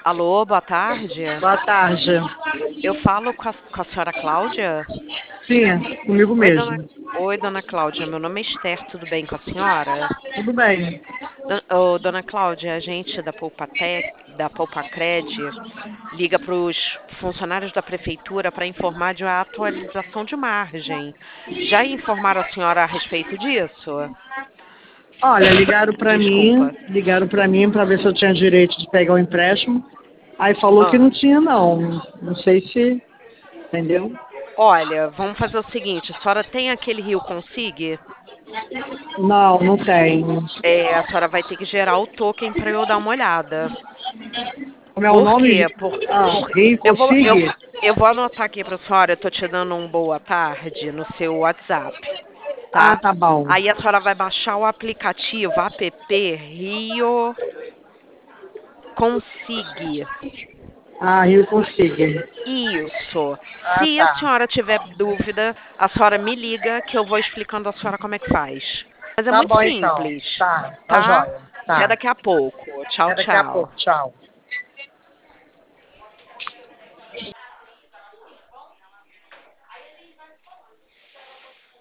Alô, boa tarde. Boa tarde. Eu falo com a senhora Cláudia? Sim, comigo Oi, dona, mesmo. oi, dona Cláudia. Meu nome é Esther, tudo bem com a senhora? Tudo bem. Dona Cláudia, a gente da Poupacred, liga para os funcionários da prefeitura para informar de uma atualização de margem. Já informaram a senhora a respeito disso? Olha, Desculpa. ligaram para mim para ver se eu tinha direito de pegar o empréstimo. Aí falou que Ah, não tinha não. Não sei se, entendeu? olha, vamos fazer o seguinte: a senhora tem aquele Rio Consigue? Não, não tem. A senhora vai ter que gerar o token para eu dar uma olhada. Como é o Por nome? quê? Ah, Rio Eu vou, eu, Consigue? eu vou anotar aqui para a senhora, eu tô te dando um boa tarde no seu WhatsApp, Ah, tá? tá bom. Aí a senhora vai baixar o aplicativo app Rio Consigue. Ah, Rio Consigue. Isso. Ah, Se a tá. senhora tiver dúvida, a senhora me liga que eu vou explicando a senhora como é que faz. Mas é Tá muito bom então. simples, Tá, tá tá? jóia. Até Tá. daqui a pouco. Tchau, Até daqui a pouco. tchau. Tchau.